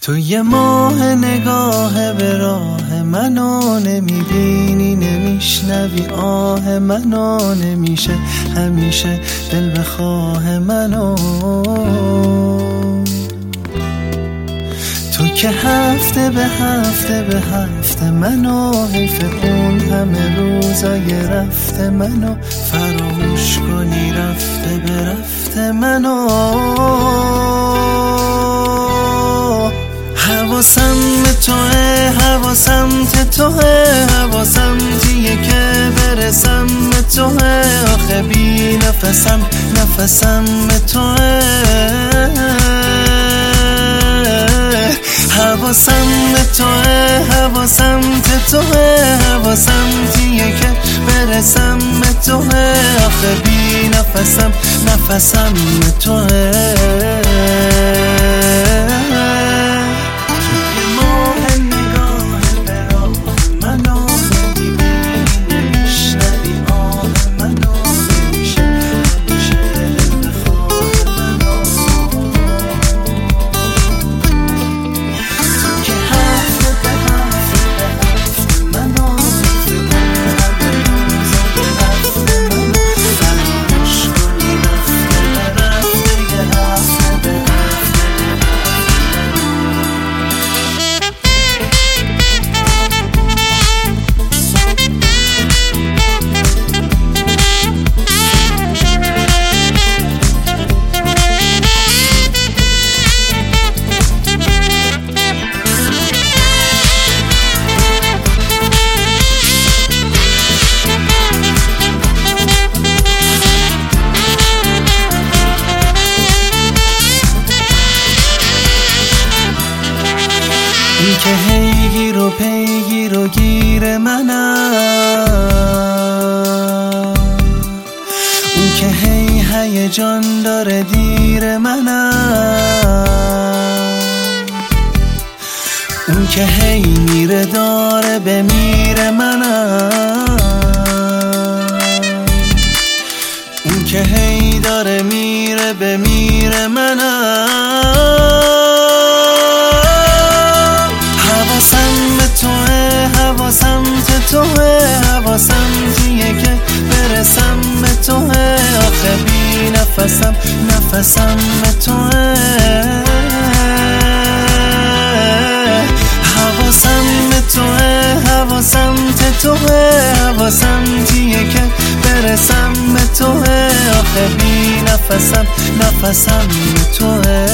تو یه ماه نگاه به راه منو نمیبینی، نمیشنوی آه منو، نمیشه همیشه دل بخواه منو. تو که هفته به هفته به هفته منو، حیف اون همه روزای رفته منو، فراموش کنی رفته به رفته منو. حواسم به توه، حواسم ته توه، حواسم تیه که برسم به توه، آخه بی نفسم نفسم به توه. حواسم به توه، حواسم ته توه، حواسم تیه که برسم به توه، آخه بی نفسم نفسم به توه. این که هی گیر و پیگیر و گیر منم، اون که هی هیجان داره دیر منم، اون که هی میره داره بمیره منم، اون که هی داره میره بمیره منم. حواسم به توه، حواسم ته توه، حواسم تیه که برسم به توه، آخه بی نفسم نفسم به توه. حواسم به توه، حواسم ته توه، حواسم تیه که برسم به توه، آخه بی نفسم نفسم به توه.